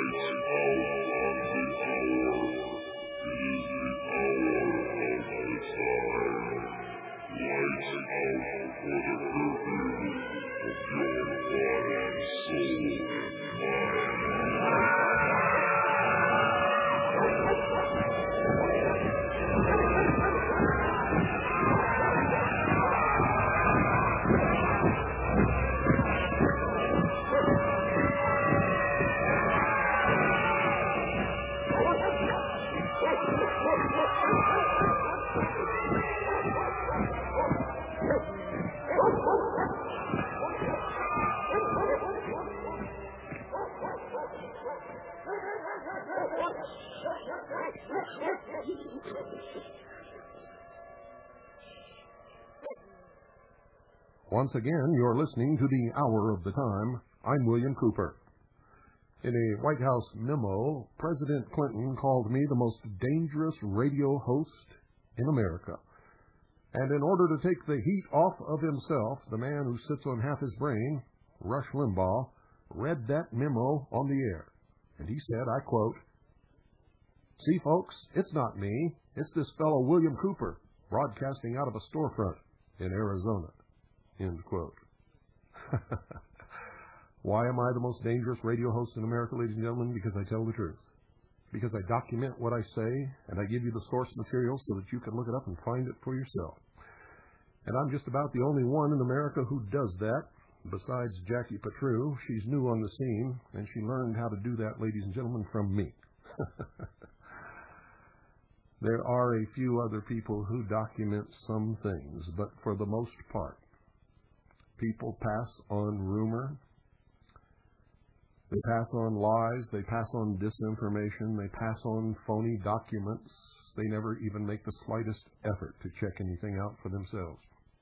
Once again, you're listening to the Hour of the Time. I'm William Cooper. In a White House memo, President Clinton called me the most dangerous radio host in America. And in order to take the heat off of himself, the man who sits on half his brain, Rush Limbaugh, read that memo on the air. And he said, I quote, "See, folks, it's not me. It's this fellow William Cooper, broadcasting out of a storefront in Arizona." End quote. Why am I the most dangerous radio host in America, ladies and gentlemen? Because I tell the truth. Because I document what I say, and I give you the source material so that you can look it up and find it for yourself. And I'm just about the only one in America who does that, besides Jackie Petru. She's new on the scene, and she learned how to do that, ladies and gentlemen, from me. There are a few other people who document some things, but for the most part, people pass on rumor, they pass on lies, they pass on disinformation, they pass on phony documents. They never even make the slightest effort to check anything out for themselves.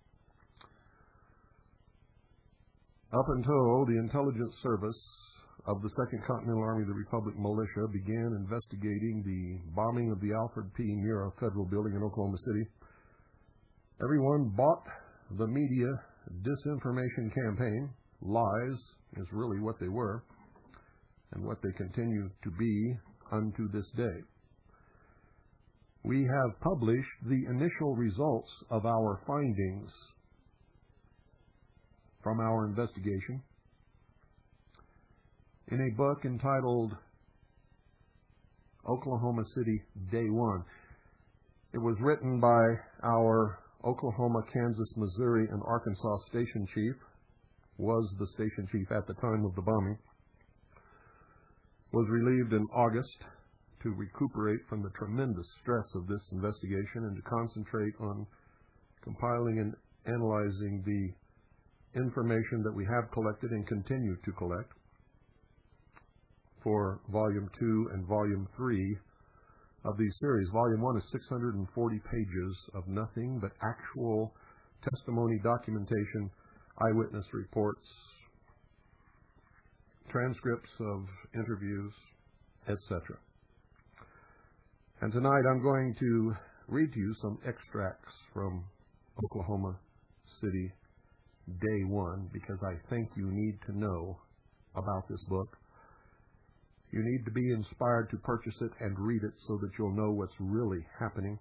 Up until the intelligence service of the Second Continental Army of the Republic Militia began investigating the bombing of the Alfred P. Murrah Federal Building in Oklahoma City, everyone bought the media disinformation campaign. Lies is really what they were and what they continue to be unto this day. We have published the initial results of our findings from our investigation in a book entitled Oklahoma City Day One. It was written by our Oklahoma, Kansas, Missouri, and Arkansas station chief, was the station chief at the time of the bombing, was relieved in August to recuperate from the tremendous stress of this investigation and to concentrate on compiling and analyzing the information that we have collected and continue to collect for Volume 2 and Volume 3 of these series. Volume 1 is 640 pages of nothing but actual testimony, documentation, eyewitness reports, transcripts of interviews, etc. And tonight I'm going to read to you some extracts from Oklahoma City Day One because I think you need to know about this book. You need to be inspired to purchase it and read it so that you'll know what's really happening.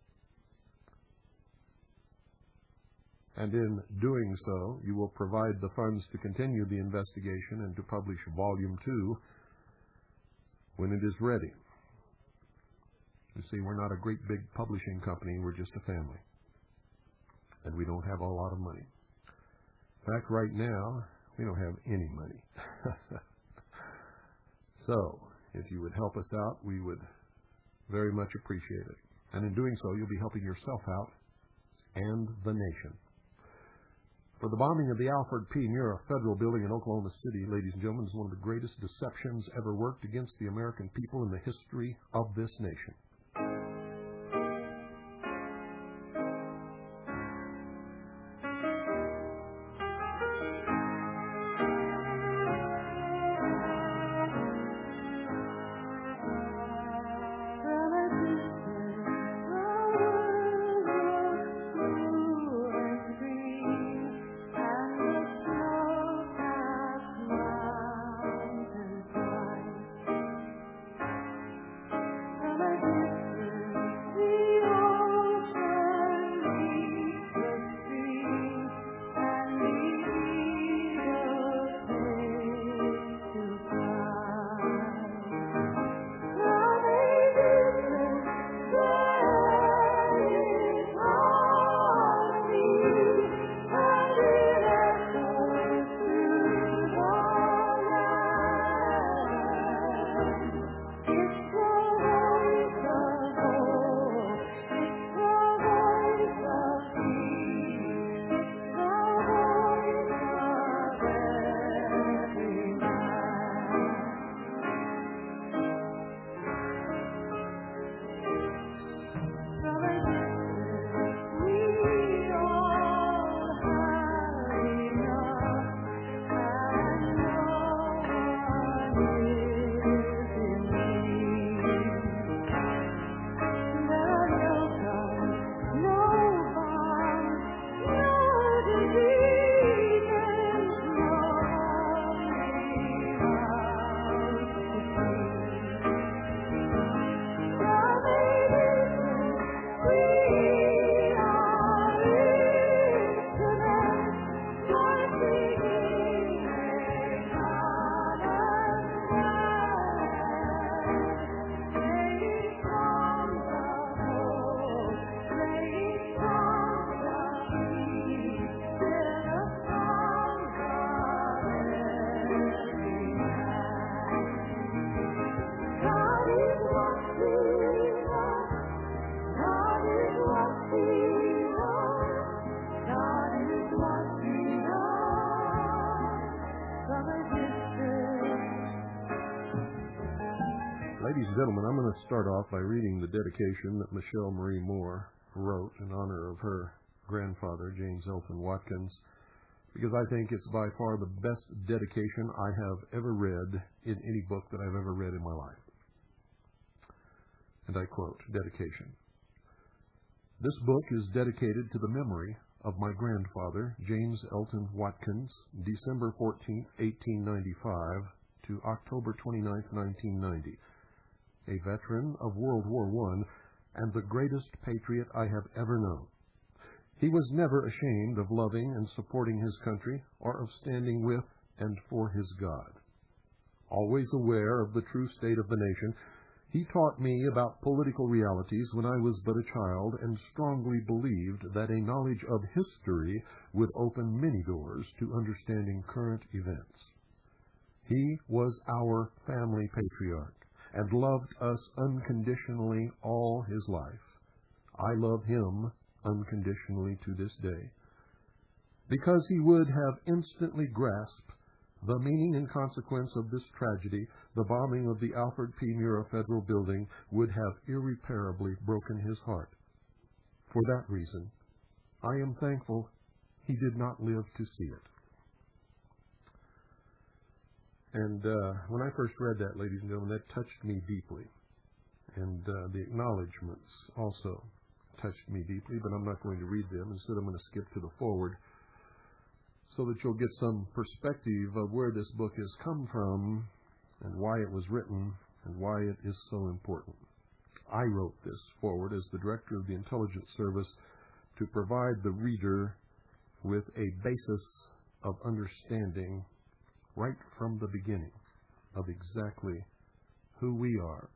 And in doing so, you will provide the funds to continue the investigation and to publish Volume 2 when it is ready. You see, we're not a great big publishing company, we're just a family. And we don't have a lot of money. In fact, right now, we don't have any money. So, if you would help us out, we would very much appreciate it. And in doing so, you'll be helping yourself out and the nation. For the bombing of the Alfred P. Murrah Federal Building in Oklahoma City, ladies and gentlemen, is one of the greatest deceptions ever worked against the American people in the history of this nation. to start off by reading the dedication that Michelle Marie Moore wrote in honor of her grandfather, James Elton Watkins, because I think it's by far the best dedication I have ever read in any book that I've ever read in my life. And I quote, dedication. This book is dedicated to the memory of my grandfather, James Elton Watkins, December 14, 1895 to October 29, 1990, a veteran of World War I and the greatest patriot I have ever known. He was never ashamed of loving and supporting his country or of standing with and for his God. Always aware of the true state of the nation, he taught me about political realities when I was but a child and strongly believed that a knowledge of history would open many doors to understanding current events. He was our family patriarch and loved us unconditionally all his life. I love him unconditionally to this day, because he would have instantly grasped the meaning and consequence of this tragedy. The bombing of the Alfred P. Murrah Federal Building would have irreparably broken his heart. For that reason, I am thankful he did not live to see it. And when I first read that, ladies and gentlemen, that touched me deeply. And the acknowledgments also touched me deeply, but I'm not going to read them. Instead, I'm going to skip to the foreword so that you'll get some perspective of where this book has come from and why it was written and why it is so important. I wrote this foreword as the director of the Intelligence Service to provide the reader with a basis of understanding right from the beginning of exactly who we are,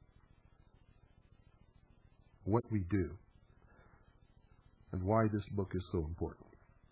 what we do, and why this book is so important.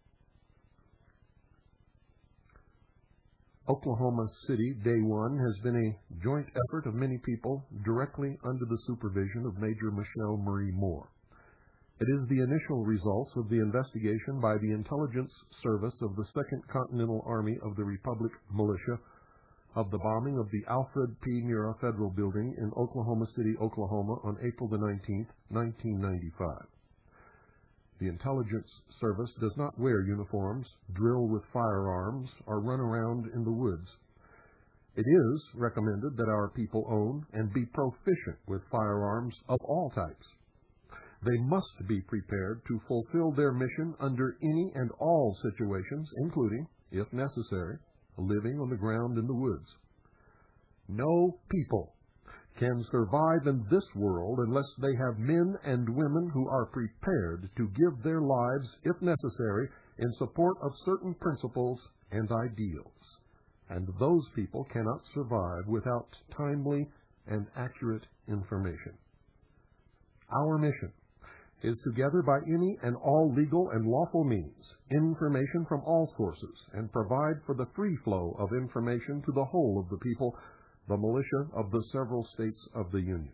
Oklahoma City, Day One, has been a joint effort of many people directly under the supervision of Major Michelle Marie Moore. It is the initial results of the investigation by the Intelligence Service of the 2nd Continental Army of the Republic Militia of the bombing of the Alfred P. Murrah Federal Building in Oklahoma City, Oklahoma on April the 19th, 1995. The Intelligence Service does not wear uniforms, drill with firearms, or run around in the woods. It is recommended that our people own and be proficient with firearms of all types. They must be prepared to fulfill their mission under any and all situations, including, if necessary, living on the ground in the woods. No people can survive in this world unless they have men and women who are prepared to give their lives, if necessary, in support of certain principles and ideals. And those people cannot survive without timely and accurate information. Our mission is to gather by any and all legal and lawful means information from all sources and provide for the free flow of information to the whole of the people, the militia of the several states of the Union.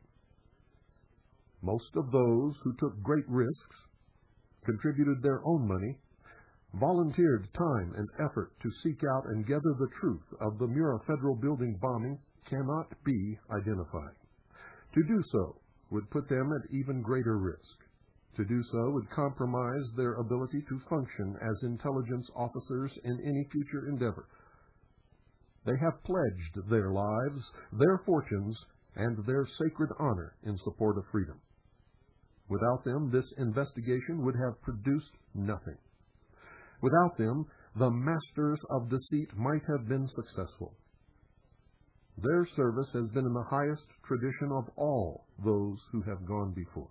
Most of those who took great risks, contributed their own money, volunteered time and effort to seek out and gather the truth of the Murrah Federal Building bombing cannot be identified. To do so would put them at even greater risk. To do so would compromise their ability to function as intelligence officers in any future endeavor. They have pledged their lives, their fortunes, and their sacred honor in support of freedom. Without them, this investigation would have produced nothing. Without them, the masters of deceit might have been successful. Their service has been in the highest tradition of all those who have gone before.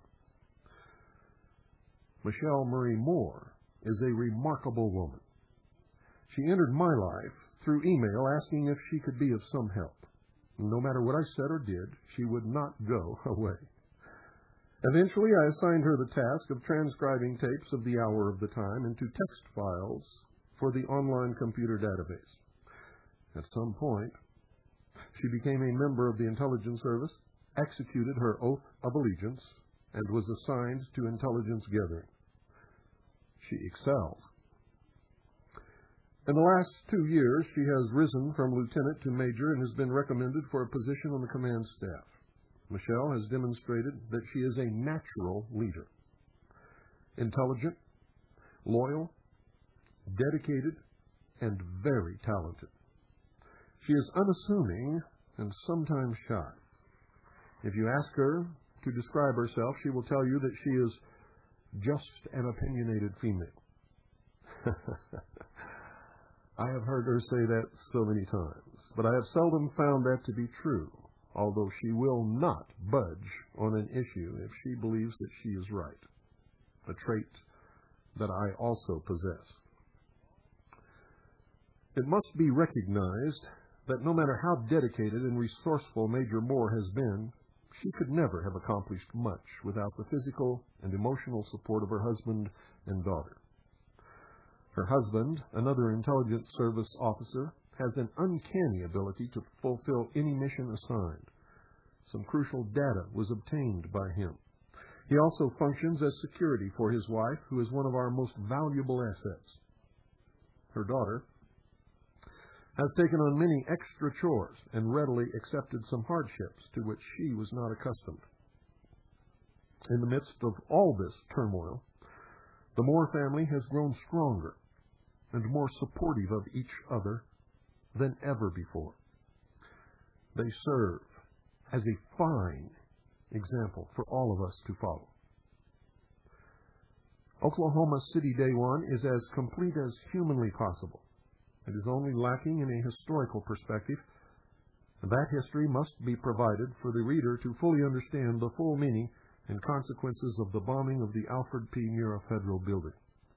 Michelle Marie Moore is a remarkable woman. She entered my life through email asking if she could be of some help. No matter what I said or did, she would not go away. Eventually, I assigned her the task of transcribing tapes of the Hour of the Time into text files for the online computer database. At some point, she became a member of the Intelligence Service, executed her oath of allegiance, and was assigned to intelligence gathering. She excelled. In the last 2 years, she has risen from lieutenant to major and has been recommended for a position on the command staff. Michelle has demonstrated that she is a natural leader. Intelligent, loyal, dedicated, and very talented. She is unassuming and sometimes shy. If you ask her to describe herself, she will tell you that she is just an opinionated female. I have heard her say that so many times, but I have seldom found that to be true, although she will not budge on an issue if she believes that she is right, a trait that I also possess. It must be recognized that no matter how dedicated and resourceful Major Moore has been, she could never have accomplished much without the physical and emotional support of her husband and daughter. Her husband, another intelligence service officer, has an uncanny ability to fulfill any mission assigned. Some crucial data was obtained by him. He also functions as security for his wife, who is one of our most valuable assets. Her daughter has taken on many extra chores and readily accepted some hardships to which she was not accustomed. In the midst of all this turmoil, the Moore family has grown stronger and more supportive of each other than ever before. They serve as a fine example for all of us to follow. Oklahoma City Day One is as complete as humanly possible. It is only lacking in a historical perspective, and that history must be provided for the reader to fully understand the full meaning and consequences of the bombing of the Alfred P. Murrah Federal Building.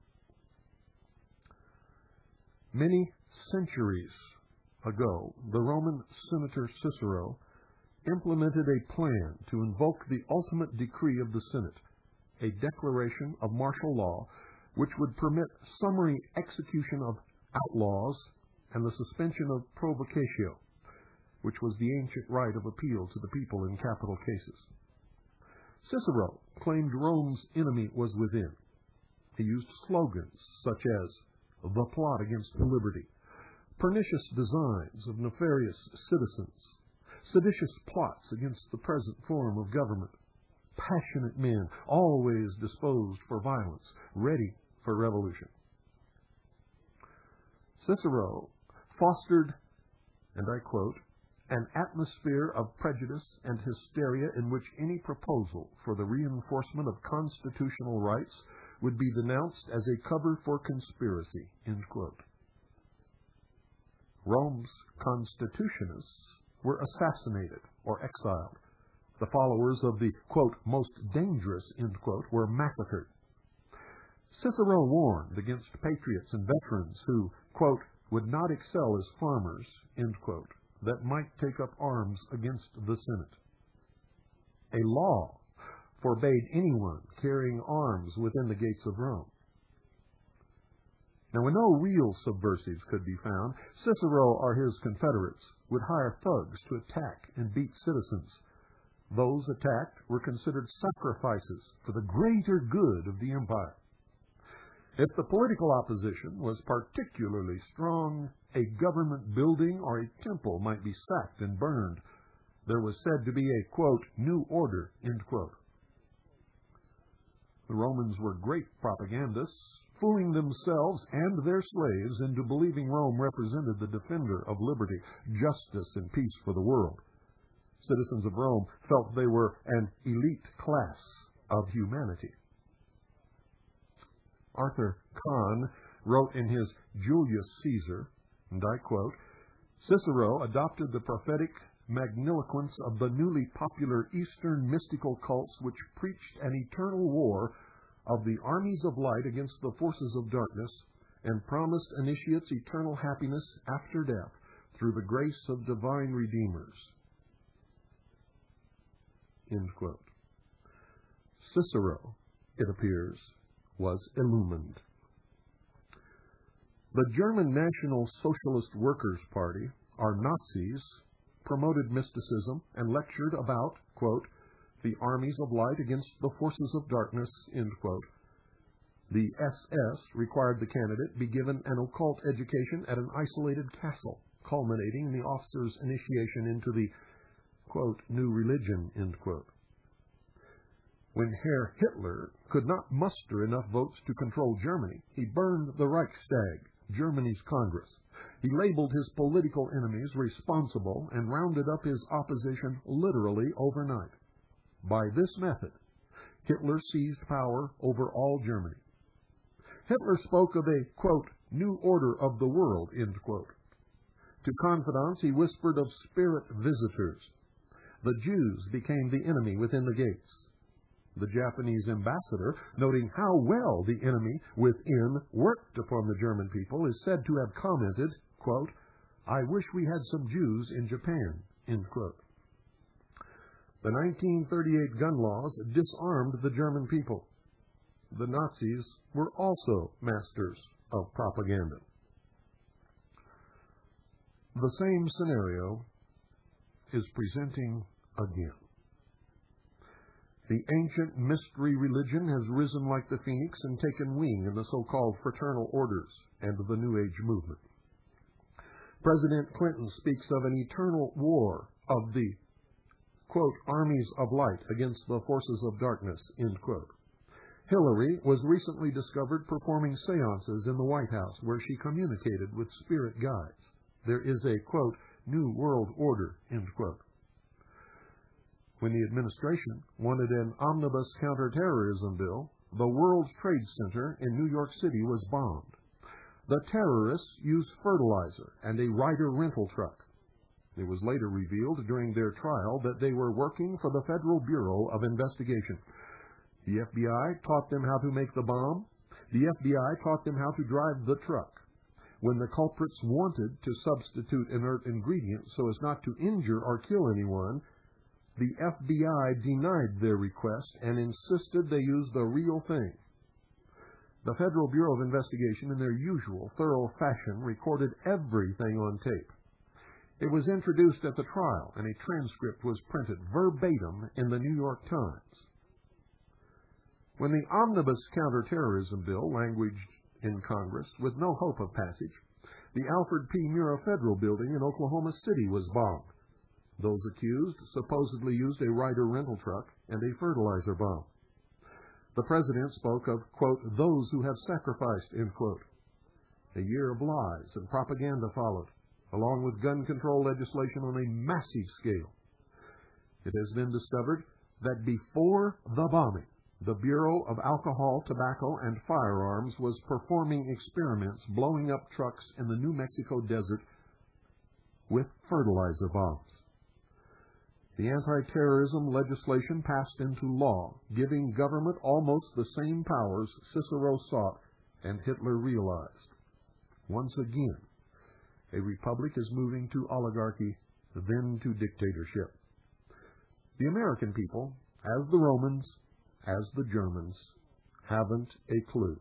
Many centuries ago, the Roman Senator Cicero implemented a plan to invoke the ultimate decree of the Senate, a declaration of martial law which would permit summary execution of outlaws and the suspension of provocatio, which was the ancient right of appeal to the people in capital cases. Cicero claimed Rome's enemy was within. He used slogans such as "the plot against liberty," pernicious designs of nefarious citizens, seditious plots against the present form of government, passionate men always disposed for violence, ready for revolution. Cicero fostered, and I quote, "an atmosphere of prejudice and hysteria in which any proposal for the reinforcement of constitutional rights would be denounced as a cover for conspiracy," end quote. Rome's constitutionists were assassinated or exiled. The followers of the, quote, "most dangerous," end quote, were massacred. Cicero warned against patriots and veterans who, quote, "would not excel as farmers," end quote, that might take up arms against the Senate. A law forbade anyone carrying arms within the gates of Rome. Now, when no real subversives could be found, Cicero or his confederates would hire thugs to attack and beat citizens. Those attacked were considered sacrifices for the greater good of the empire. If the political opposition was particularly strong, a government building or a temple might be sacked and burned. There was said to be a, quote, "new order," end quote. The Romans were great propagandists, fooling themselves and their slaves into believing Rome represented the defender of liberty, justice, and peace for the world. Citizens of Rome felt they were an elite class of humanity. Arthur Kahn wrote in his Julius Caesar, and I quote, "Cicero adopted the prophetic magniloquence of the newly popular Eastern mystical cults which preached an eternal war of the armies of light against the forces of darkness and promised initiates eternal happiness after death through the grace of divine redeemers." End quote. Cicero, it appears, was illumined. The German National Socialist Workers' Party, or Nazis, promoted mysticism and lectured about, quote, "the armies of light against the forces of darkness," end quote. The SS required the candidate be given an occult education at an isolated castle, culminating in the officer's initiation into the quote, new religion, end quote. When Herr Hitler could not muster enough votes to control Germany, he burned the Reichstag, Germany's Congress. He labeled his political enemies responsible and rounded up his opposition literally overnight. By this method, Hitler seized power over all Germany. Hitler spoke of a, quote, new order of the world, end quote. To confidants, he whispered of spirit visitors. The Jews became the enemy within the gates. The Japanese ambassador, noting how well the enemy within worked upon the German people, is said to have commented, quote, I wish we had some Jews in Japan, end quote. The 1938 gun laws disarmed the German people. The Nazis were also masters of propaganda. The same scenario is presenting again. The ancient mystery religion has risen like the phoenix and taken wing in the so-called fraternal orders and the New Age movement. President Clinton speaks of an eternal war of the, quote, armies of light against the forces of darkness, end quote. Hillary was recently discovered performing seances in the White House where she communicated with spirit guides. There is a, quote, new world order, end quote. When the administration wanted an omnibus counterterrorism bill, the World Trade Center in New York City was bombed. The terrorists used fertilizer and a Ryder rental truck. It was later revealed during their trial that they were working for the Federal Bureau of Investigation. The FBI taught them how to make the bomb. The FBI taught them how to drive the truck. When the culprits wanted to substitute inert ingredients so as not to injure or kill anyone, the FBI denied their request and insisted they use the real thing. The Federal Bureau of Investigation, in their usual thorough fashion, recorded everything on tape. It was introduced at the trial, and a transcript was printed verbatim in the New York Times. When the omnibus counterterrorism bill languished in Congress with no hope of passage, the Alfred P. Murrah Federal Building in Oklahoma City was bombed. Those accused supposedly used a Ryder rental truck and a fertilizer bomb. The president spoke of, quote, those who have sacrificed, end quote. A year of lies and propaganda followed, along with gun control legislation on a massive scale. It has been discovered that before the bombing, the Bureau of Alcohol, Tobacco, and Firearms was performing experiments blowing up trucks in the New Mexico desert with fertilizer bombs. The anti-terrorism legislation passed into law, giving government almost the same powers Cicero sought and Hitler realized. Once again, a republic is moving to oligarchy, then to dictatorship. The American people, as the Romans, as the Germans, haven't a clue.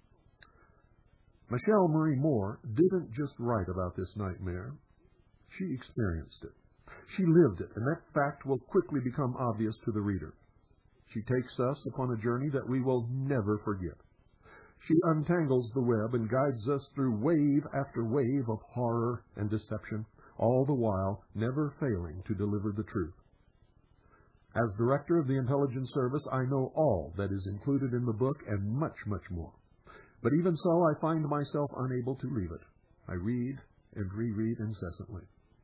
Michelle Marie Moore didn't just write about this nightmare. She experienced it. She lived it, and that fact will quickly become obvious to the reader. She takes us upon a journey that we will never forget. She untangles the web and guides us through wave after wave of horror and deception, all the while never failing to deliver the truth. As Director of the Intelligence Service, I know all that is included in the book and much, much more. But even so, I find myself unable to leave it. I read and reread incessantly.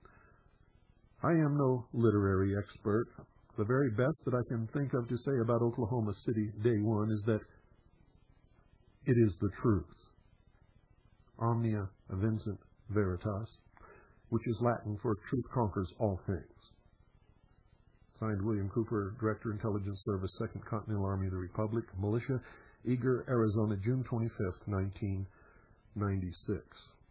I am no literary expert. The very best that I can think of to say about Oklahoma City Day One is that it is the truth. Omnia vincit veritas, which is Latin for truth conquers all things. Signed, William Cooper, Director, Intelligence Service, 2nd Continental Army of the Republic, Militia, Eager, Arizona, June 25th, 1996.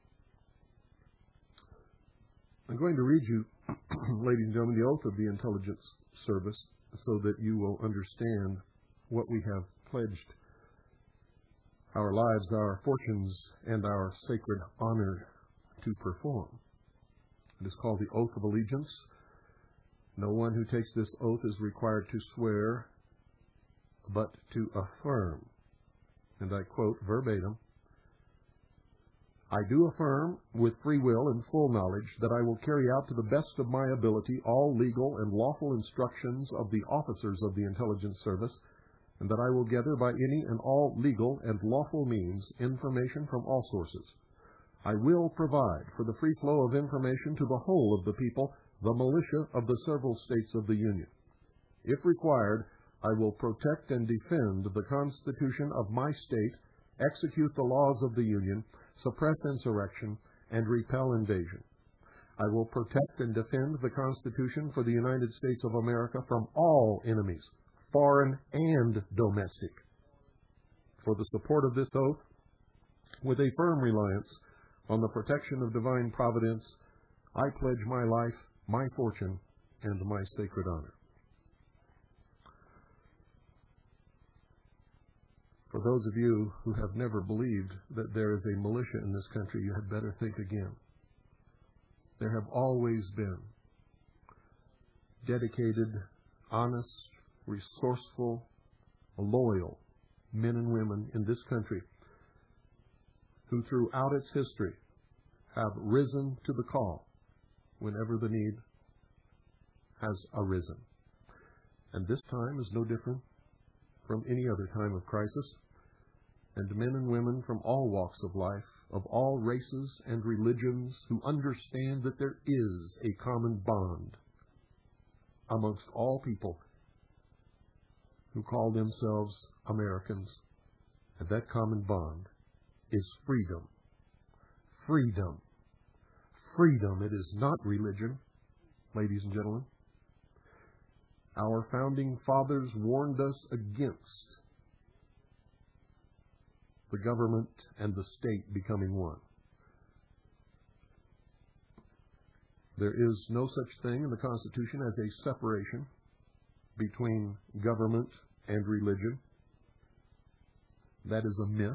I'm going to read you, ladies and gentlemen, the oath of the Intelligence Service so that you will understand what we have pledged our lives, our fortunes, and our sacred honor to perform. It is called the Oath of Allegiance. No one who takes this oath is required to swear, but to affirm, and I quote verbatim, I do affirm, with free will and full knowledge, that I will carry out to the best of my ability all legal and lawful instructions of the officers of the Intelligence Service, and that I will gather by any and all legal and lawful means information from all sources. I will provide for the free flow of information to the whole of the people, the militia of the several states of the Union. If required, I will protect and defend the Constitution of my state, execute the laws of the Union, suppress insurrection, and repel invasion. I will protect and defend the Constitution for the United States of America from all enemies, foreign and domestic. For the support of this oath, with a firm reliance on the protection of divine providence, I pledge my life, my fortune, and my sacred honor. For those of you who have never believed that there is a militia in this country, you had better think again. There have always been dedicated, honest, resourceful, loyal men and women in this country who throughout its history have risen to the call whenever the need has arisen. And this time is no different from any other time of crisis, and men and women from all walks of life, of all races and religions, who understand that there is a common bond amongst all people who call themselves Americans, and that common bond is freedom. Freedom. Freedom. It is not religion, ladies and gentlemen. Our founding fathers warned us against the government and the state becoming one. There is no such thing in the Constitution as a separation between government and religion. That is a myth.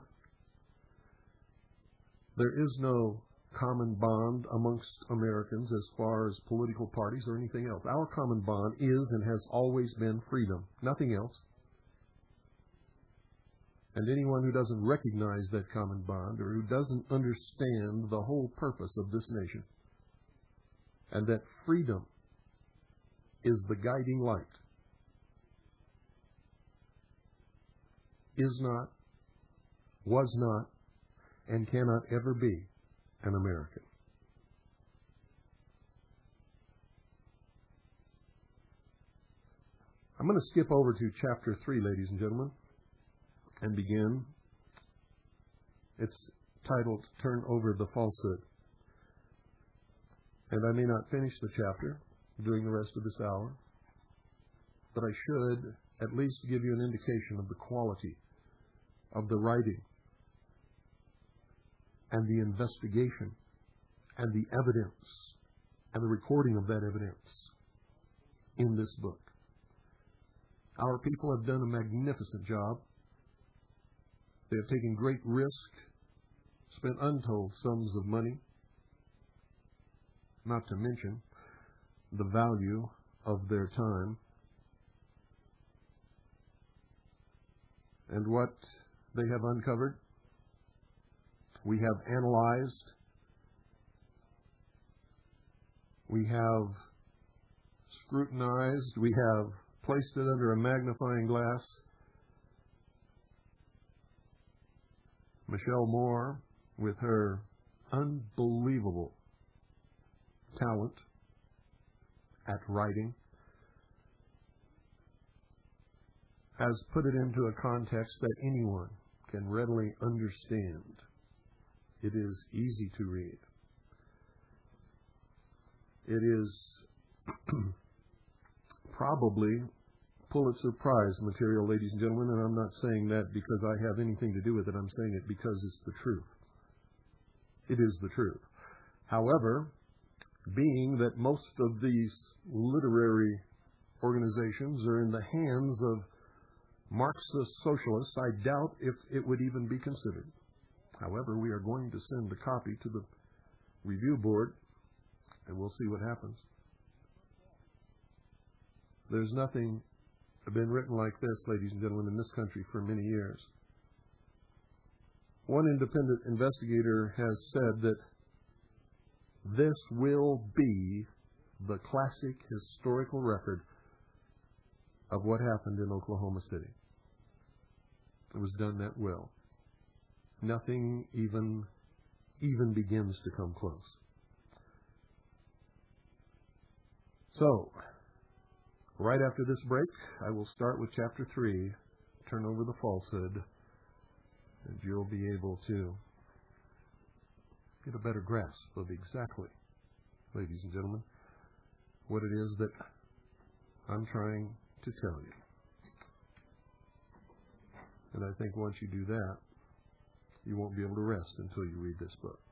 There is no common bond amongst Americans as far as political parties or anything else. Our common bond is and has always been freedom, nothing else. And anyone who doesn't recognize that common bond, or who doesn't understand the whole purpose of this nation, and that freedom is the guiding light, is not, was not, and cannot ever be an American. I'm going to skip over to chapter 3, ladies and gentlemen, and begin. It's titled, Turn Over the Falsehood. And I may not finish the chapter during the rest of this hour, but I should at least give you an indication of the quality of the writing and the investigation and the evidence and the recording of that evidence in this book. Our people have done a magnificent job. They have taken great risk, spent untold sums of money, not to mention the value of their time. And what they have uncovered, we have analyzed, we have scrutinized, we have placed it under a magnifying glass. Michelle Moore, with her unbelievable talent at writing, has put it into a context that anyone can readily understand. It is easy to read. It is probably Pulitzer Prize material, ladies and gentlemen, and I'm not saying that because I have anything to do with it. I'm saying it because it's the truth. It is the truth. However, being that most of these literary organizations are in the hands of Marxist socialists, I doubt if it would even be considered. However, we are going to send a copy to the review board, and we'll see what happens. There's nothing been written like this, ladies and gentlemen, in this country for many years. One independent investigator has said that this will be the classic historical record of what happened in Oklahoma City. It was done that well. Nothing even begins to come close. So, right after this break, I will start with Chapter 3, Turn Over the Falsehood, and you'll be able to get a better grasp of exactly, ladies and gentlemen, what it is that I'm trying to tell you. And I think once you do that, you won't be able to rest until you read this book.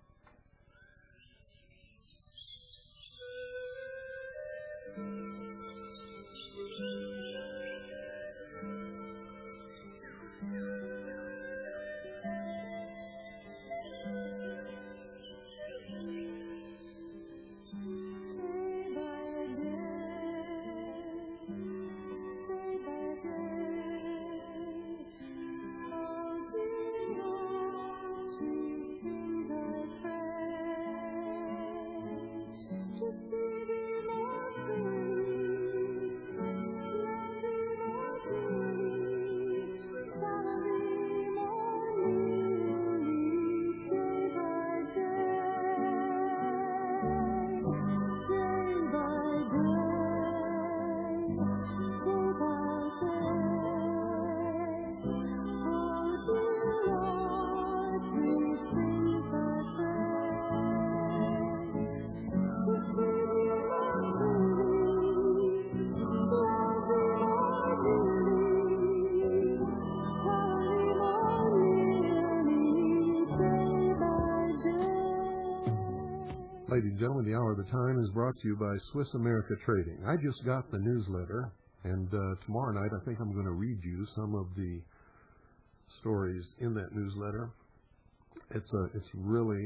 Ladies and gentlemen, the Hour of the Time is brought to you by Swiss America Trading. I just got the newsletter, and tomorrow night I think I'm going to read you some of the stories in that newsletter. It's really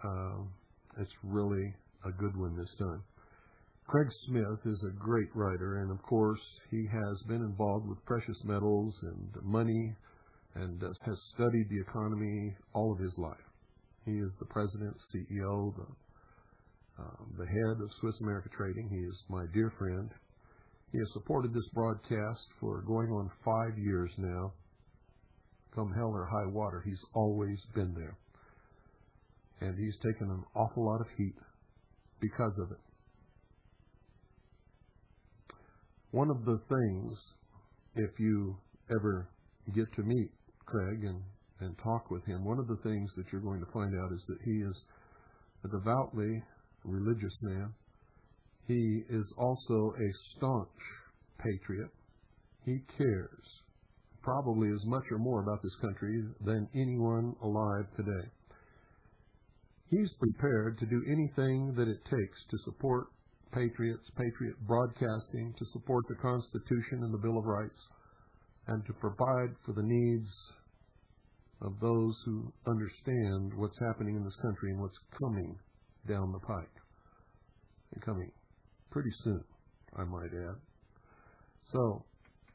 a good one this time. Craig Smith is a great writer, and of course he has been involved with precious metals and money, and has studied the economy all of his life. He is the president, CEO, the head of Swiss America Trading. He is my dear friend. He has supported this broadcast for going on 5 years now. Come hell or high water, he's always been there. And he's taken an awful lot of heat because of it. One of the things, if you ever get to meet Craig and talk with him, one of the things that you're going to find out is that he is a devoutly religious man. He is also a staunch patriot. He cares probably as much or more about this country than anyone alive today. He's prepared to do anything that it takes to support patriots, patriot broadcasting, to support the Constitution and the Bill of Rights, and to provide for the needs of those who understand what's happening in this country and what's coming down the pike, and coming pretty soon, I might add. So,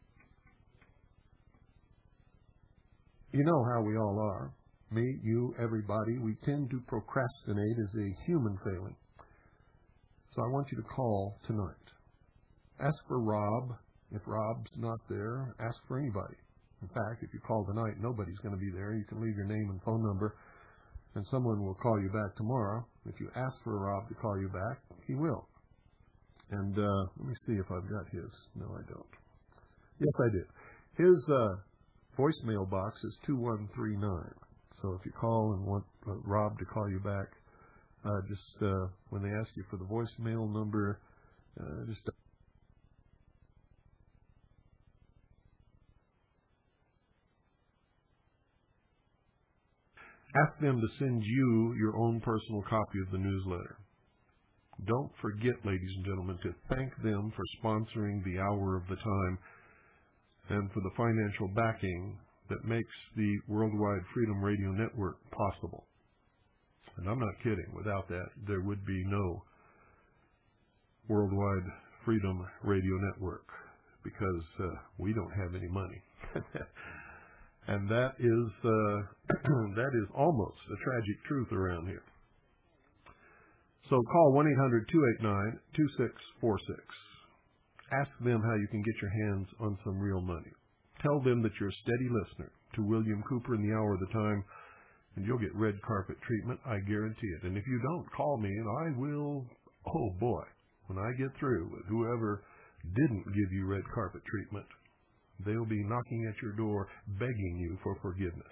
you know how we all are. Me, you, everybody. We tend to procrastinate as a human failing. So I want you to call tonight. Ask for Rob. If Rob's not there, ask for anybody. In fact, if you call tonight, nobody's going to be there. You can leave your name and phone number, and someone will call you back tomorrow. If you ask for Rob to call you back, he will. And let me see if I've got his. No, I don't. Yes, I did. His voicemail box is 2139. So if you call and want Rob to call you back, just when they ask you for the voicemail number, just ask them to send you your own personal copy of the newsletter. Don't forget, ladies and gentlemen, to thank them for sponsoring the Hour of the Time and for the financial backing that makes the Worldwide Freedom Radio Network possible. And I'm not kidding. Without that, there would be no Worldwide Freedom Radio Network, because we don't have any money. And that is That is almost a tragic truth around here. So call 1-800-289-2646. Ask them how you can get your hands on some real money. Tell them that you're a steady listener to William Cooper in the Hour of the Time, and you'll get red carpet treatment, I guarantee it. And if you don't, call me, and I will, oh boy, when I get through with whoever didn't give you red carpet treatment, they'll be knocking at your door, begging you for forgiveness.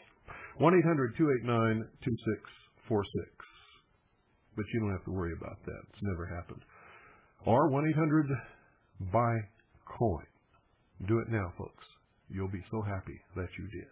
1-800-289-2646. But you don't have to worry about that. It's never happened. Or 1-800-BUY-COIN. Do it now, folks. You'll be so happy that you did.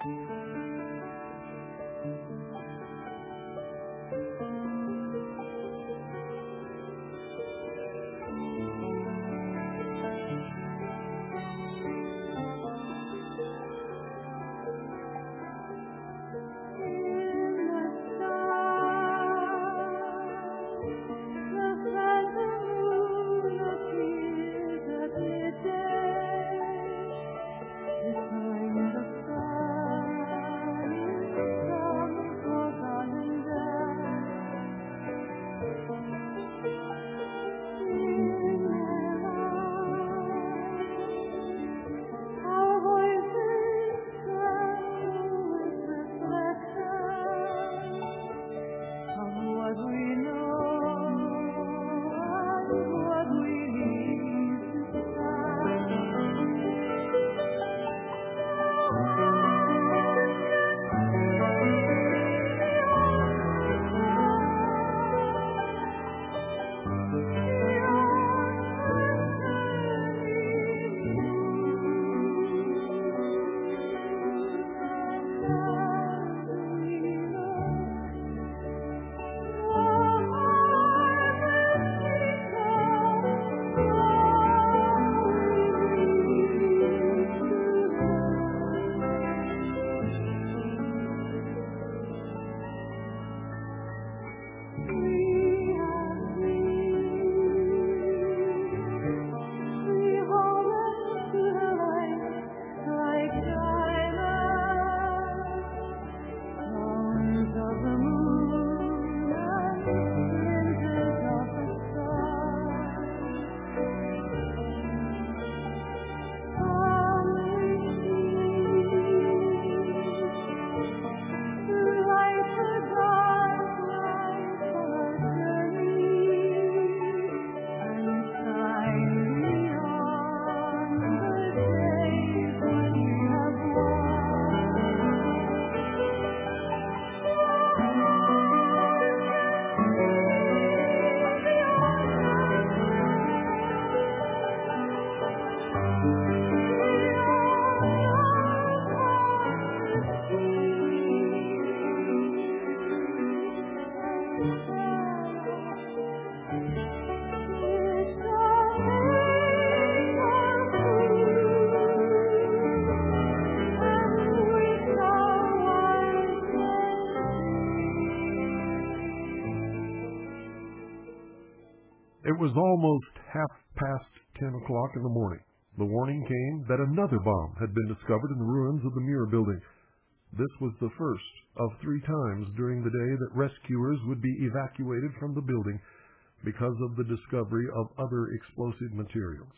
It was almost 10:30 in the morning. The warning came that another bomb had been discovered in the ruins of the Muir building. This was the first of 3 times during the day that rescuers would be evacuated from the building because of the discovery of other explosive materials.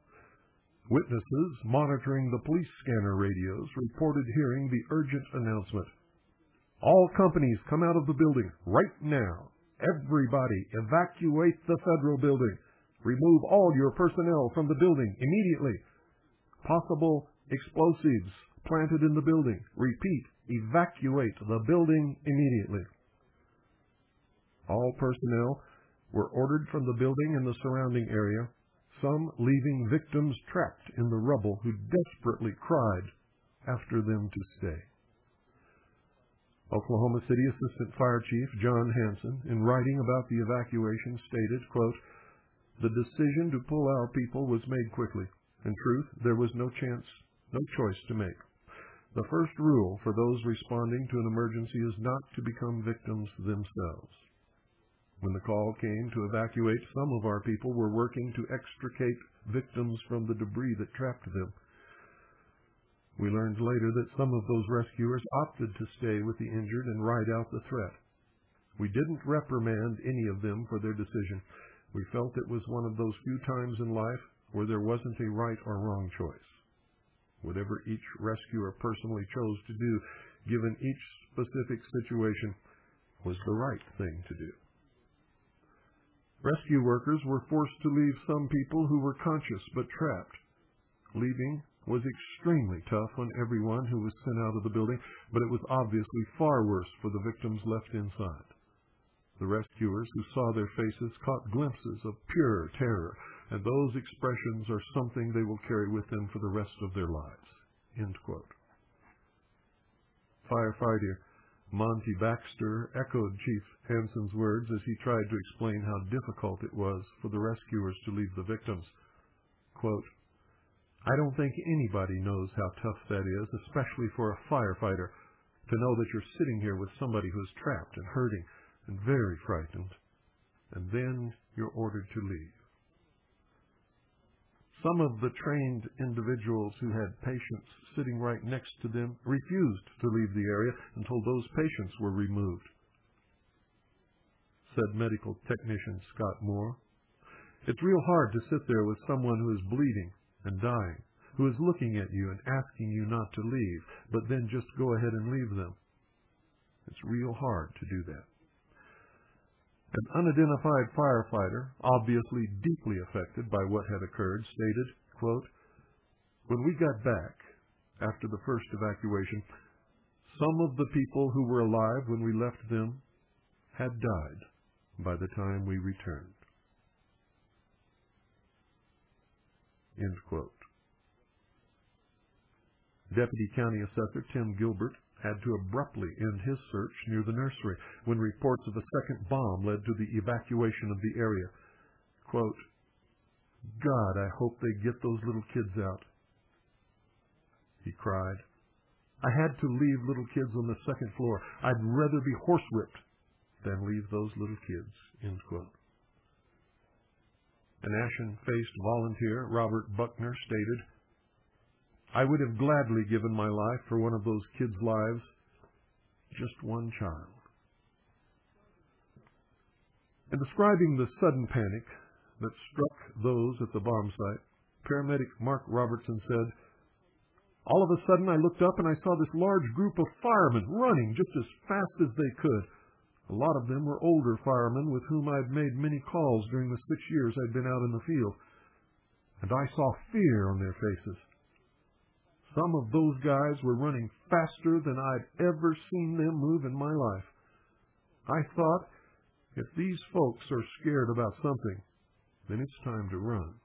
Witnesses monitoring the police scanner radios reported hearing the urgent announcement, "All companies come out of the building right now. Everybody evacuate the federal building. Remove all your personnel from the building immediately. Possible explosives planted in the building. Repeat, evacuate the building immediately." All personnel were ordered from the building and the surrounding area, some leaving victims trapped in the rubble who desperately cried after them to stay. Oklahoma City Assistant Fire Chief John Hanson, in writing about the evacuation, stated, quote, "The decision to pull our people was made quickly. In truth, there was no choice to make. The first rule for those responding to an emergency is not to become victims themselves. When the call came to evacuate, some of our people were working to extricate victims from the debris that trapped them. We learned later that some of those rescuers opted to stay with the injured and ride out the threat. We didn't reprimand any of them for their decision. We felt it was one of those few times in life where there wasn't a right or wrong choice. Whatever each rescuer personally chose to do, given each specific situation, was the right thing to do. Rescue workers were forced to leave some people who were conscious but trapped. Leaving was extremely tough on everyone who was sent out of the building, but it was obviously far worse for the victims left inside. The rescuers who saw their faces caught glimpses of pure terror, and those expressions are something they will carry with them for the rest of their lives." End quote. Firefighter Monty Baxter echoed Chief Hansen's words as he tried to explain how difficult it was for the rescuers to leave the victims. Quote, "I don't think anybody knows how tough that is, especially for a firefighter, to know that you're sitting here with somebody who's trapped and hurting and very frightened, and then you're ordered to leave." Some of the trained individuals who had patients sitting right next to them refused to leave the area until those patients were removed. Said medical technician Scott Moore, "It's real hard to sit there with someone who is bleeding and dying, who is looking at you and asking you not to leave, but then just go ahead and leave them. It's real hard to do that." An unidentified firefighter, obviously deeply affected by what had occurred, stated, quote, "When we got back after the first evacuation, some of the people who were alive when we left them had died by the time we returned." End quote. Deputy County Assessor Tim Gilbert had to abruptly end his search near the nursery when reports of a second bomb led to the evacuation of the area. Quote, "God, I hope they get those little kids out," he cried. "I had to leave little kids on the second floor. I'd rather be horsewhipped than leave those little kids." End quote. An ashen-faced volunteer, Robert Buckner, stated, "I would have gladly given my life for one of those kids' lives, just one child." In describing the sudden panic that struck those at the bomb site, paramedic Mark Robertson said, "All of a sudden I looked up and I saw this large group of firemen running just as fast as they could. A lot of them were older firemen with whom I'd made many calls during the 6 years I'd been out in the field. And I saw fear on their faces. Some of those guys were running faster than I'd ever seen them move in my life. I thought, if these folks are scared about something, then it's time to run."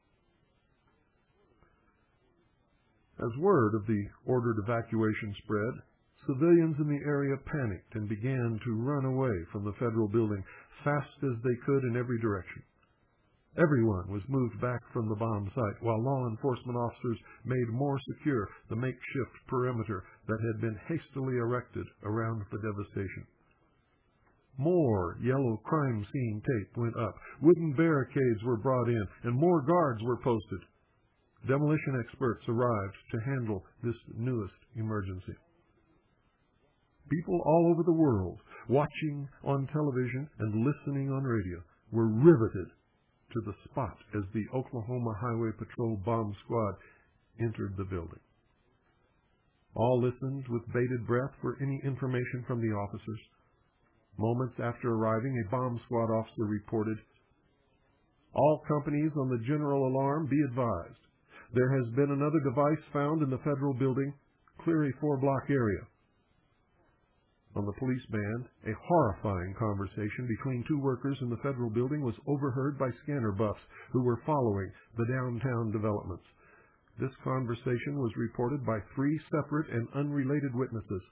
As word of the ordered evacuation spread, civilians in the area panicked and began to run away from the federal building fast as they could in every direction. Everyone was moved back from the bomb site, while law enforcement officers made more secure the makeshift perimeter that had been hastily erected around the devastation. More yellow crime scene tape went up, wooden barricades were brought in, and more guards were posted. Demolition experts arrived to handle this newest emergency. People all over the world, watching on television and listening on radio, were riveted to the spot as the Oklahoma Highway Patrol bomb squad entered the building. All listened with bated breath for any information from the officers. Moments after arriving, a bomb squad officer reported, "All companies on the general alarm be advised. There has been another device found in the federal building. Clear a 4-block area." On the police band, a horrifying conversation between two workers in the federal building was overheard by scanner buffs who were following the downtown developments. This conversation was reported by 3 separate and unrelated witnesses.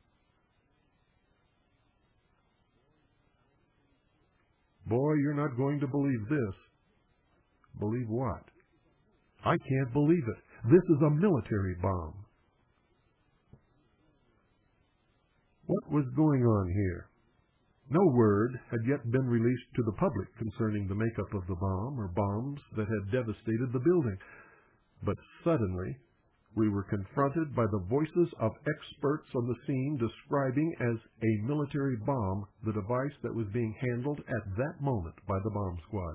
"Boy, you're not going to believe this." "Believe what?" "I can't believe it. This is a military bomb." What was going on here? No word had yet been released to the public concerning the makeup of the bomb or bombs that had devastated the building. But suddenly, we were confronted by the voices of experts on the scene describing as a military bomb the device that was being handled at that moment by the bomb squad.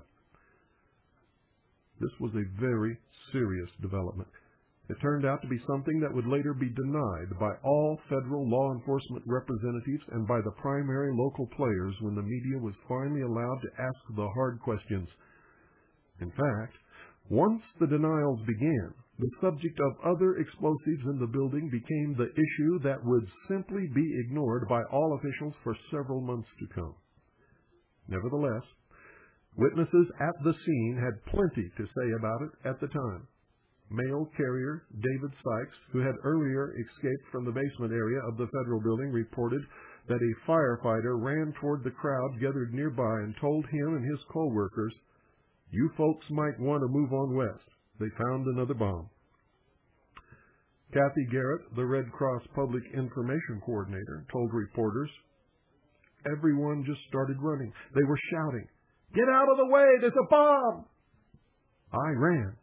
This was a very serious development. It turned out to be something that would later be denied by all federal law enforcement representatives and by the primary local players when the media was finally allowed to ask the hard questions. In fact, once the denials began, the subject of other explosives in the building became the issue that would simply be ignored by all officials for several months to come. Nevertheless, witnesses at the scene had plenty to say about it at the time. Mail carrier David Sykes, who had earlier escaped from the basement area of the federal building, reported that a firefighter ran toward the crowd gathered nearby and told him and his co-workers, "You folks might want to move on west. They found another bomb." Kathy Garrett, the Red Cross Public Information Coordinator, told reporters, "Everyone just started running. They were shouting, 'Get out of the way! There's a bomb!' I ran."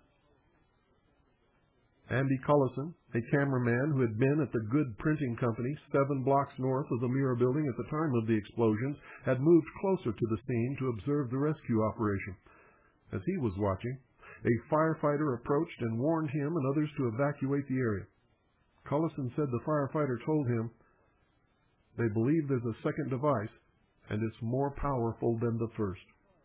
Andy Cullison, a cameraman who had been at the Good Printing Company 7 blocks north of the Mira building at the time of the explosions, had moved closer to the scene to observe the rescue operation. As he was watching, a firefighter approached and warned him and others to evacuate the area. Cullison said the firefighter told him, "They believe there's a second device, and it's more powerful than the first."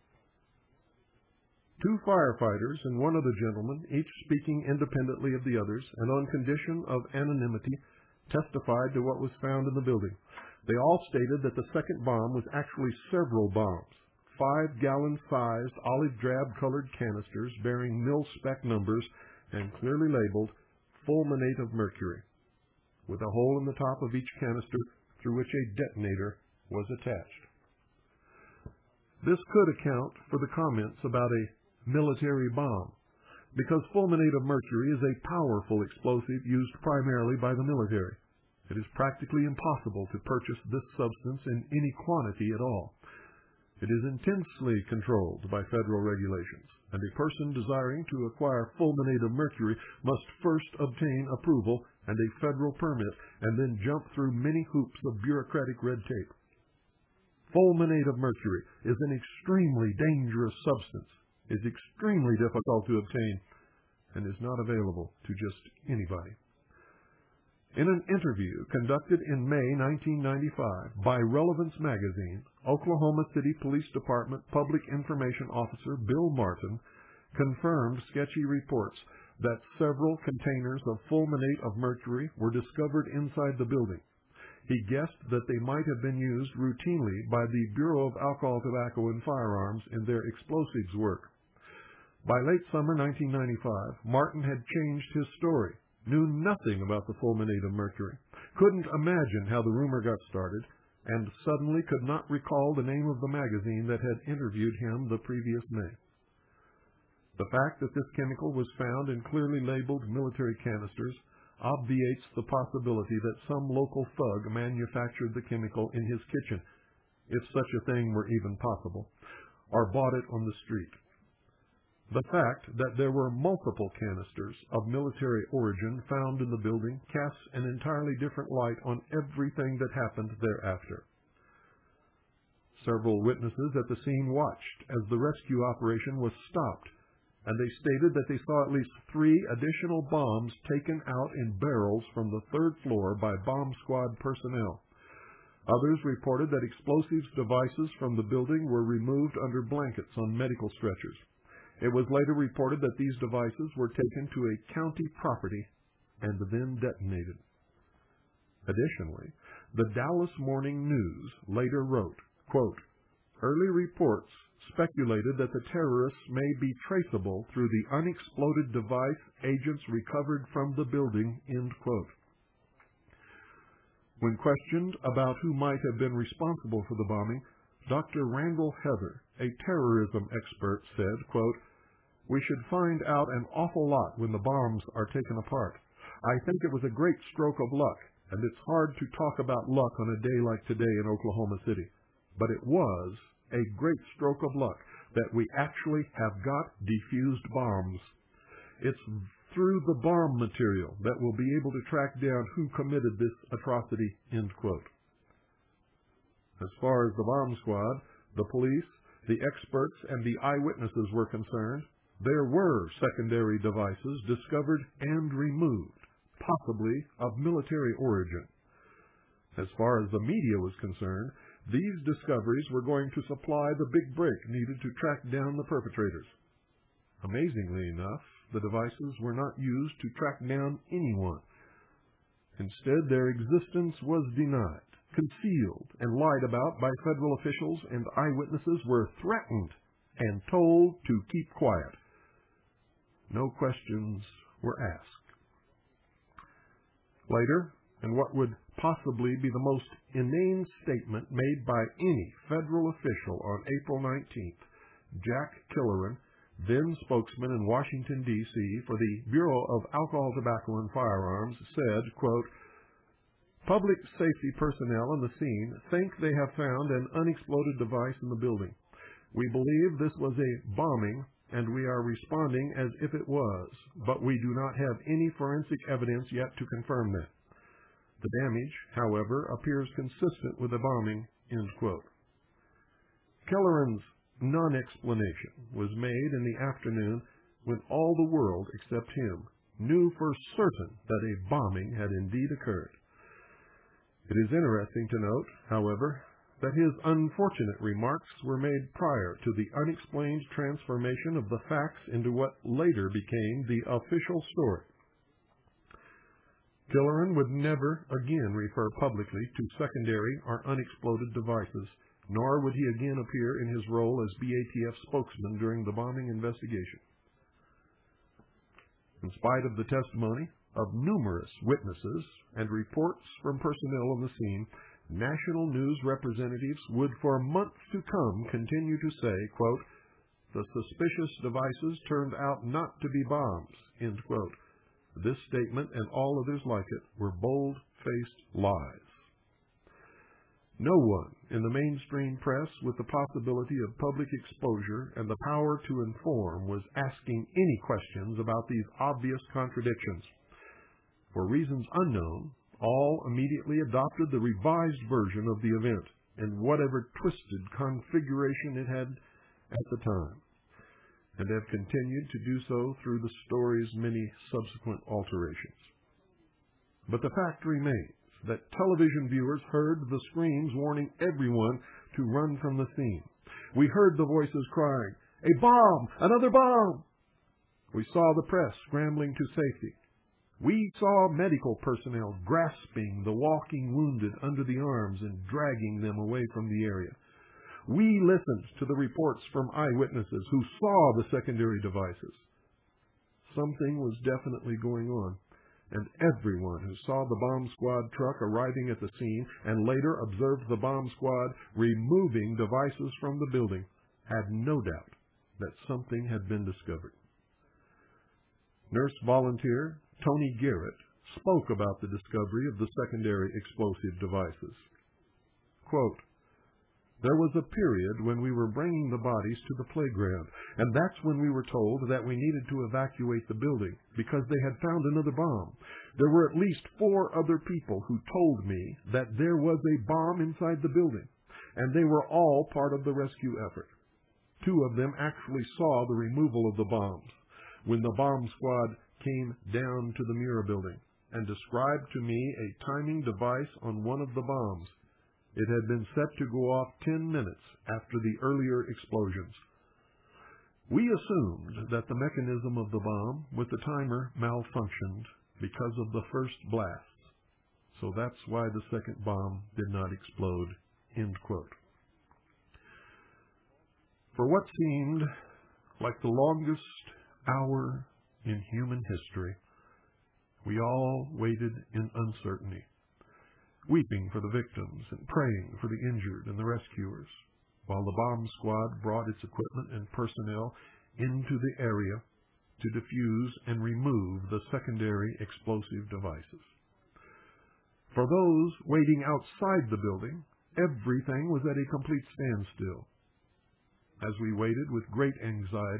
2 firefighters and 1 other gentleman, each speaking independently of the others and on condition of anonymity, testified to what was found in the building. They all stated that the second bomb was actually several bombs, 5-gallon-sized olive drab-colored canisters bearing mil-spec numbers and clearly labeled fulminate of mercury, with a hole in the top of each canister through which a detonator was attached. This could account for the comments about a military bomb, because fulminate of mercury is a powerful explosive used primarily by the military. It is practically impossible to purchase this substance in any quantity at all. It is intensely controlled by federal regulations, and a person desiring to acquire fulminate of mercury must first obtain approval and a federal permit, and then jump through many hoops of bureaucratic red tape. Fulminate of mercury is an extremely dangerous substance, is extremely difficult to obtain, and is not available to just anybody. In an interview conducted in May 1995 by Relevance magazine, Oklahoma City Police Department Public Information Officer Bill Martin confirmed sketchy reports that several containers of fulminate of mercury were discovered inside the building. He guessed that they might have been used routinely by the Bureau of Alcohol, Tobacco, and Firearms in their explosives work. By late summer 1995, Martin had changed his story, knew nothing about the fulminate of mercury, couldn't imagine how the rumor got started, and suddenly could not recall the name of the magazine that had interviewed him the previous May. The fact that this chemical was found in clearly labeled military canisters obviates the possibility that some local thug manufactured the chemical in his kitchen, if such a thing were even possible, or bought it on the street. The fact that there were multiple canisters of military origin found in the building casts an entirely different light on everything that happened thereafter. Several witnesses at the scene watched as the rescue operation was stopped, and they stated that they saw at least 3 additional bombs taken out in barrels from the 3rd floor by bomb squad personnel. Others reported that explosives devices from the building were removed under blankets on medical stretchers. It was later reported that these devices were taken to a county property and then detonated. Additionally, the Dallas Morning News later wrote, quote, "Early reports speculated that the terrorists may be traceable through the unexploded device agents recovered from the building," end quote. When questioned about who might have been responsible for the bombing, Dr. Randall Heather, a terrorism expert, said, quote, "We should find out an awful lot when the bombs are taken apart. I think it was a great stroke of luck, and it's hard to talk about luck on a day like today in Oklahoma City. But it was a great stroke of luck that we actually have got defused bombs. It's through the bomb material that will be able to track down who committed this atrocity, end quote. As far as the bomb squad, the police, the experts, and the eyewitnesses were concerned, there were secondary devices discovered and removed, possibly of military origin. As far as the media was concerned, these discoveries were going to supply the big break needed to track down the perpetrators. Amazingly enough, the devices were not used to track down anyone. Instead, their existence was denied, concealed, and lied about by federal officials, and eyewitnesses were threatened and told to keep quiet. No questions were asked. Later, in what would possibly be the most inane statement made by any federal official on April 19th, Jack Killoran, then spokesman in Washington, D.C. for the Bureau of Alcohol, Tobacco, and Firearms, said, quote, "Public safety personnel on the scene think they have found an unexploded device in the building. We believe this was a bombing, and we are responding as if it was, but we do not have any forensic evidence yet to confirm that. The damage, however, appears consistent with a bombing," end quote. Killoran's non-explanation was made in the afternoon when all the world, except him, knew for certain that a bombing had indeed occurred. It is interesting to note, however, that his unfortunate remarks were made prior to the unexplained transformation of the facts into what later became the official story. Killoran would never again refer publicly to secondary or unexploded devices, nor would he again appear in his role as BATF spokesman during the bombing investigation. In spite of the testimony of numerous witnesses and reports from personnel on the scene, national news representatives would for months to come continue to say, quote, "The suspicious devices turned out not to be bombs," end quote. This statement and all others like it were bold-faced lies. No one in the mainstream press with the possibility of public exposure and the power to inform was asking any questions about these obvious contradictions. For reasons unknown, all immediately adopted the revised version of the event in whatever twisted configuration it had at the time, and have continued to do so through the story's many subsequent alterations. But the fact remains that television viewers heard the screams warning everyone to run from the scene. We heard the voices crying, "A bomb! Another bomb!" We saw the press scrambling to safety. We saw medical personnel grasping the walking wounded under the arms and dragging them away from the area. We listened to the reports from eyewitnesses who saw the secondary devices. Something was definitely going on, and everyone who saw the bomb squad truck arriving at the scene and later observed the bomb squad removing devices from the building had no doubt that something had been discovered. Nurse volunteer Tony Garrett spoke about the discovery of the secondary explosive devices. Quote, "There was a period when we were bringing the bodies to the playground, and that's when we were told that we needed to evacuate the building because they had found another bomb. There were at least 4 other people who told me that there was a bomb inside the building, and they were all part of the rescue effort. 2 of them actually saw the removal of the bombs when the bomb squad came down to the Mira building and described to me a timing device on one of the bombs. It had been set to go off 10 minutes after the earlier explosions. We assumed that the mechanism of the bomb with the timer malfunctioned because of the first blasts, so that's why the second bomb did not explode," end quote. For what seemed like the longest hour in human history, we all waited in uncertainty, weeping for the victims and praying for the injured and the rescuers, while the bomb squad brought its equipment and personnel into the area to defuse and remove the secondary explosive devices. For those waiting outside the building, everything was at a complete standstill. As we waited with great anxiety,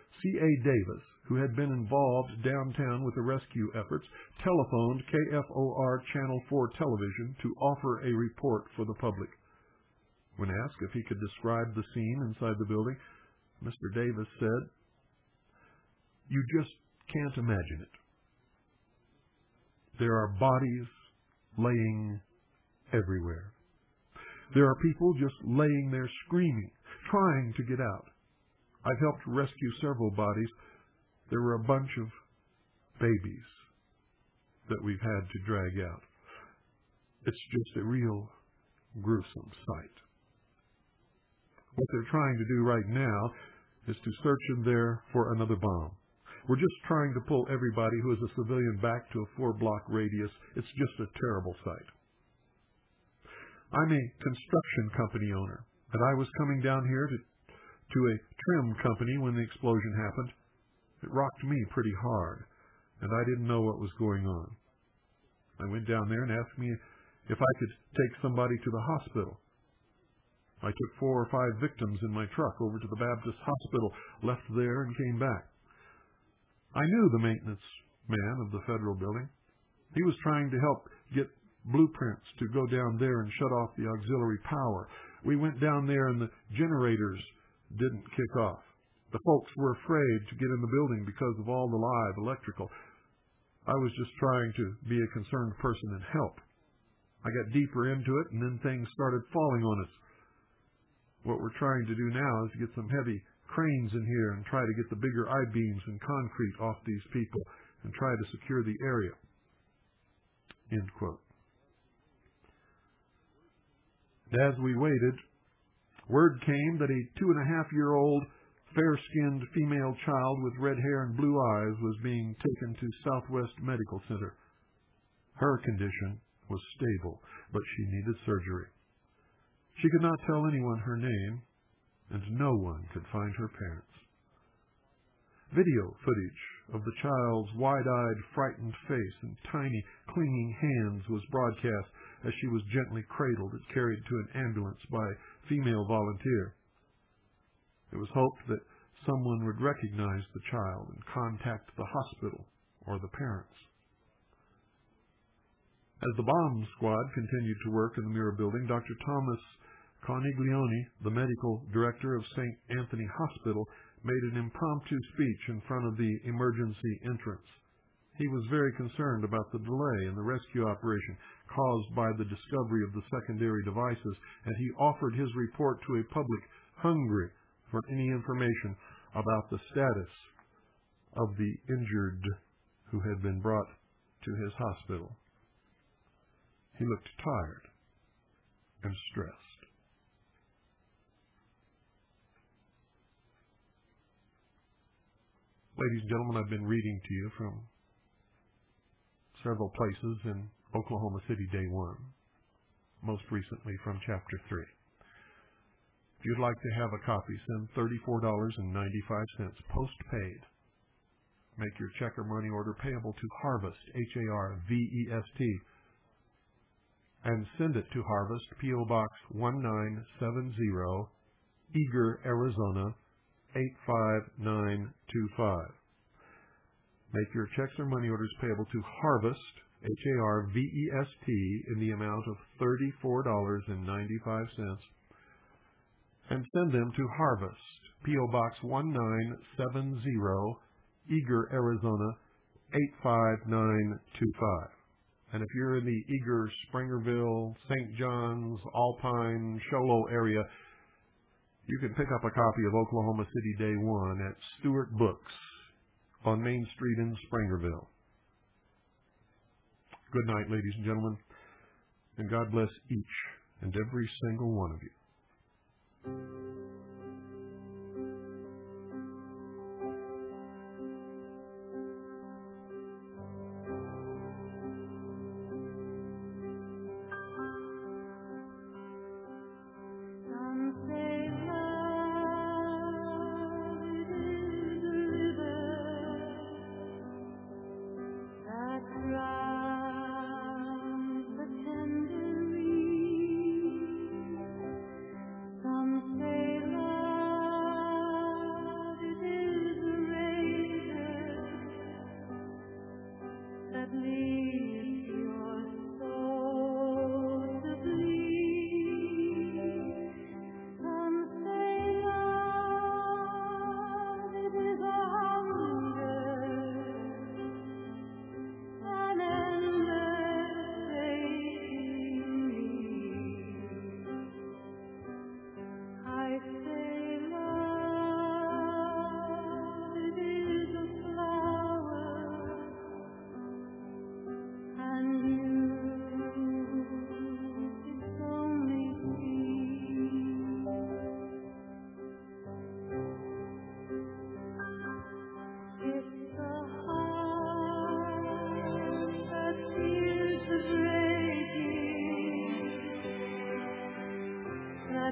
C.A. Davis, who had been involved downtown with the rescue efforts, telephoned KFOR Channel 4 television to offer a report for the public. When asked if he could describe the scene inside the building, Mr. Davis said, "You just can't imagine it. There are bodies laying everywhere. There are people just laying there screaming, trying to get out. I've helped rescue several bodies. There were a bunch of babies that we've had to drag out. It's just a real gruesome sight." What they're trying to do right now is to search in there for another bomb. We're just trying to pull everybody who is a civilian back to a 4-block radius. It's just a terrible sight. I'm a construction company owner, and I was coming down here to a trim company when the explosion happened. It rocked me pretty hard, and I didn't know what was going on. I went down there and asked me if I could take somebody to the hospital. I took 4 or 5 victims in my truck over to the Baptist hospital, left there, and came back. I knew the maintenance man of the federal building. He was trying to help get blueprints to go down there and shut off the auxiliary power. We went down there and the generators didn't kick off. The folks were afraid to get in the building because of all the live electrical. I was just trying to be a concerned person and help. I got deeper into it, and then things started falling on us. What we're trying to do now is get some heavy cranes in here and try to get the bigger I-beams and concrete off these people and try to secure the area. End quote. As we waited, word came that a 2.5-year-old fair-skinned female child with red hair and blue eyes was being taken to Southwest Medical Center. Her condition was stable, but she needed surgery. She could not tell anyone her name, and no one could find her parents. Video footage of the child's wide-eyed, frightened face and tiny, clinging hands was broadcast as she was gently cradled and carried to an ambulance by a female volunteer. It was hoped that someone would recognize the child and contact the hospital or the parents. As the bomb squad continued to work in the Mirror Building, Dr. Thomas Coniglione, the medical director of St. Anthony Hospital, made an impromptu speech in front of the emergency entrance. He was very concerned about the delay in the rescue operation caused by the discovery of the secondary devices, and he offered his report to a public hungry for any information about the status of the injured who had been brought to his hospital. He looked tired and stressed. Ladies and gentlemen, I've been reading to you from several places in Oklahoma City Day 1, most recently from Chapter 3. If you'd like to have a copy, send $34.95 post-paid. Make your check or money order payable to Harvest, Harvest, and send it to Harvest, P.O. Box 1970, Eager, Arizona, 85925. Make your checks or money orders payable to Harvest, Harvest, in the amount of $34.95, and send them to Harvest, P.O. Box 1970, Eager, Arizona, 85925. And if you're in the Eager, Springerville, St. John's, Alpine, Show Low area, you can pick up a copy of Oklahoma City Day 1 at Stewart Books on Main Street in Springerville. Good night, ladies and gentlemen, and God bless each and every single one of you. Some say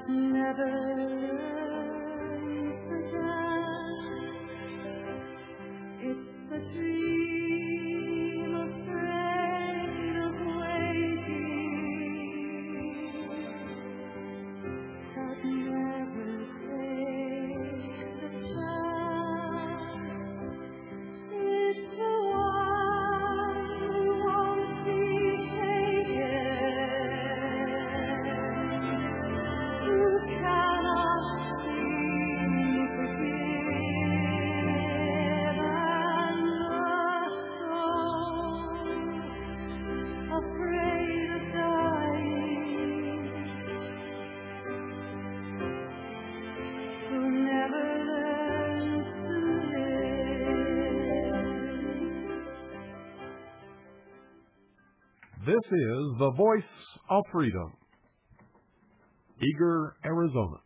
that never learns to dance. It's a dream afraid of waking, that never takes a chance. It's the one who won't be taken, who cannot see, forgive, and the soul afraid of dying, who never learns to live. This is the Voice of Freedom, Eager, Arizona.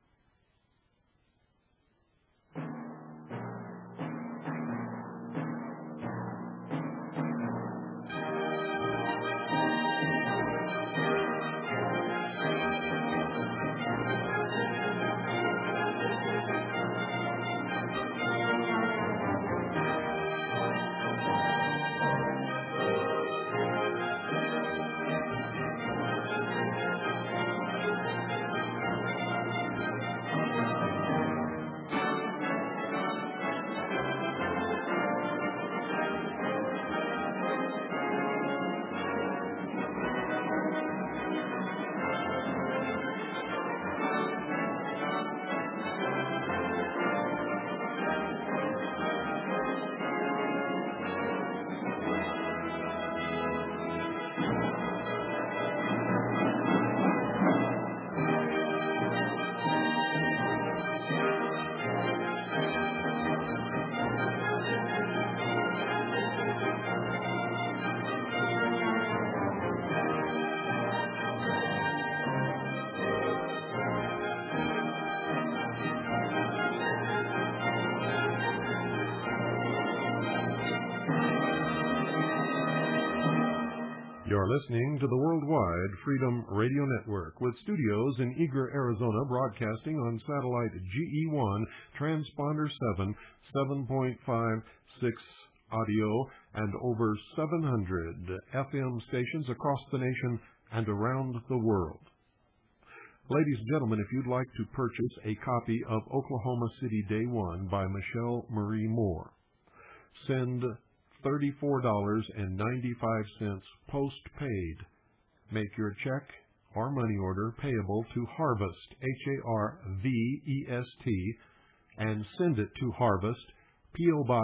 You're listening to the Worldwide Freedom Radio Network with studios in Eager, Arizona, broadcasting on satellite GE1, transponder 7, 7.56 audio, and over 700 FM stations across the nation and around the world. Ladies and gentlemen, if you'd like to purchase a copy of Oklahoma City Day One by Michelle Marie Moore, send $34.95 postpaid. Make your check or money order payable to Harvest, Harvest, and send it to Harvest, P.O. Box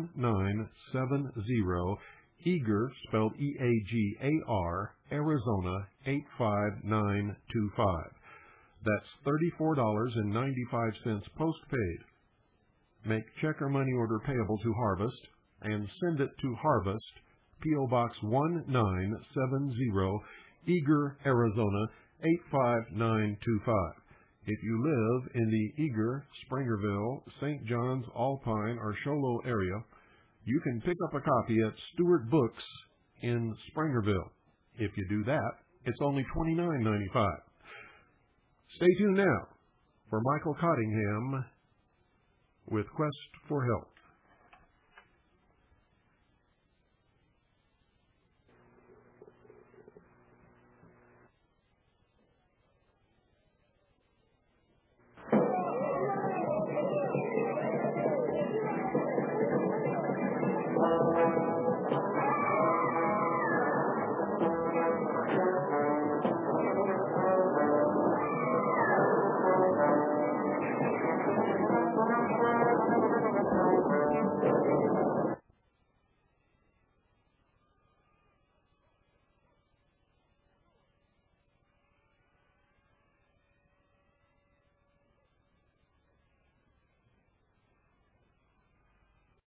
1970, Eager, spelled E-A-G-A-R, Arizona 85925. That's $34.95 postpaid. Make check or money order payable to Harvest and send it to Harvest, P.O. Box 1970, Eager, Arizona 85925. If you live in the Eager, Springerville, St. John's, Alpine, or Show Low area, you can pick up a copy at Stewart Books in Springerville. If you do that, it's only $29.95. Stay tuned now for Michael Cottingham with Quest for Help.